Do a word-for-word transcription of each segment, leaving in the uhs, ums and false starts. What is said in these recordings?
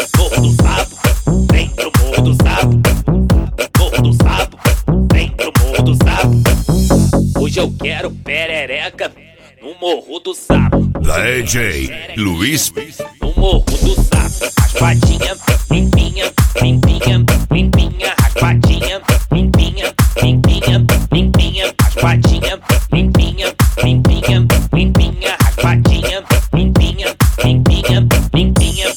Morro do Sapo, vem pro Morro do Sapo. Morro do Sapo, vem pro Morro do Sapo. Hoje eu quero perereca no Morro do Sapo. Da D J Luiz. No Morro do Sapo, raspadinha, limpinha, limpinha, limpinha, raspadinha, limpinha, limpinha, limpinha, raspadinha, limpinha, limpinha, limpinha, raspadinha, limpinha, limpinha, limpinha.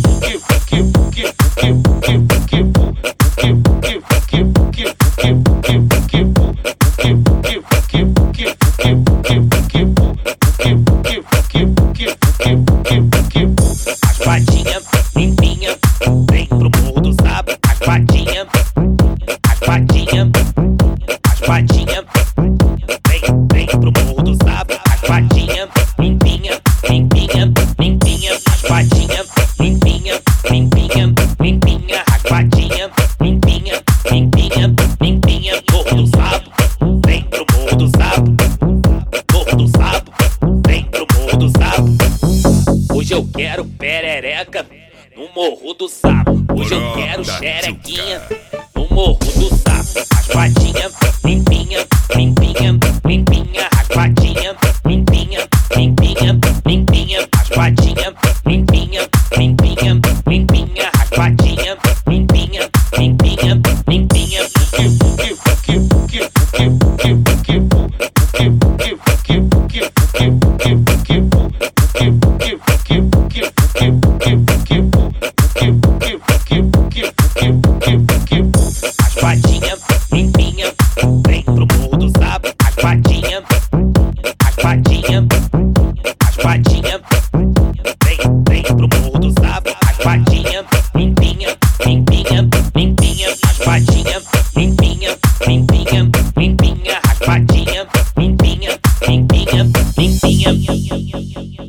Raspadinha, limpinha, vem pro Morro do Sapo. Raspadinha, raspadinha, raspadinha, vem, vem pro Morro do Sapo. Raspadinha, limpinha, limpinha, limpinha, raspadinha, limpinha, limpinha, limpinha, raspadinha, limpinha, limpinha, limpinha. Morro do Sapo, vem pro Morro do Sapo. Morro do Sapo, vem pro Morro do Sapo. Hoje eu quero perereca no Morro do Sapo. Hoje eu quero xerequinha no Morro do Sapo. Raspadinha, limpinha, limpinha, limpinha, raspadinha, limpinha, limpinha, limpinha, raspadinha, limpinha, limpinha, limpinha, raspadinha, limpinha, limpinha, limpinha. Raspadinha, limpinha, vem pro Morro do Sapo. Raspadinha, raspadinha, raspadinha, vem, vem pro Morro do Sapo. Raspadinha, limpinha, limpinha, limpinha, raspadinha, limpinha, limpinha, limpinha, raspadinha, limpinha, limpinha, limpinha.